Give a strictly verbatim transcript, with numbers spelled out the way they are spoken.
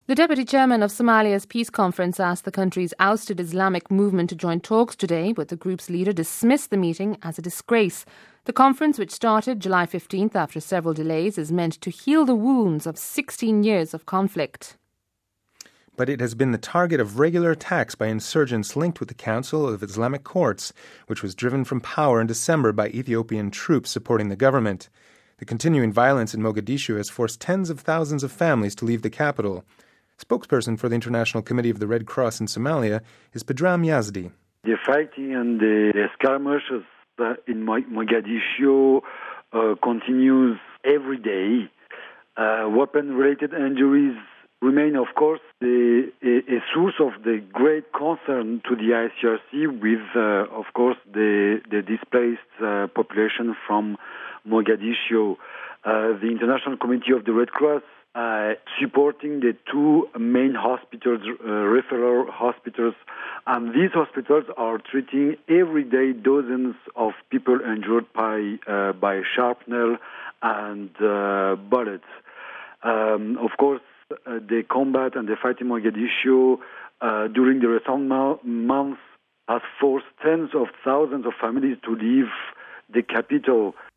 The deputy chairman of Somalia's peace conference asked the country's ousted Islamic movement to join talks today, but the group's leader dismissed the meeting as a disgrace. The conference, which started July fifteenth after several delays, is meant to heal the wounds of sixteen years of conflict. But it has been the target of regular attacks by insurgents linked with the Council of Islamic Courts, which was driven from power in December by Ethiopian troops supporting the government. The continuing violence in Mogadishu has forced tens of thousands of families to leave the capital. Spokesperson for the International Committee of the Red Cross in Somalia is Pedram Yazdi. The fighting and the, the skirmishes uh, in Mogadishu uh, continues every day. Uh, weapon-related injuries remain, of course, the, a, a source of the great concern to the I C R C with, uh, of course, the, the displaced uh, population from Mogadishu. Uh, the International Committee of the Red Cross Uh, supporting the two main hospitals, uh, referral hospitals, and these hospitals are treating every day dozens of people injured by uh, by shrapnel and uh, bullets. Um, of course, uh, the combat and the fight in Mogadishu uh, during the recent mo- months has forced tens of thousands of families to leave the capital.